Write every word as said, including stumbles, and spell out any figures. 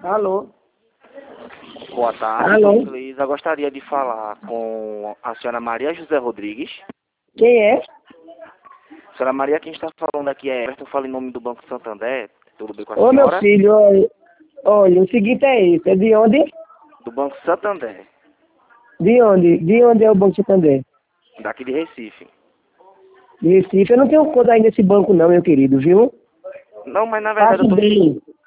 Alô? Boa tarde, Alô? Dona Luísa. Eu gostaria de falar com a senhora Maria José Rodrigues. Quem é? Senhora Maria, quem está falando aqui é Everton, fala em nome do Banco Santander. Tudo bem com a Ô, meu senhora? filho, olha, olha, o seguinte é isso, é de onde? Do Banco Santander, De onde? De onde é o Banco Santander? daqui de Recife. De Recife. Eu não tenho conta aí nesse banco não, meu querido, viu? Não, mas na verdade Passe eu tô... bem.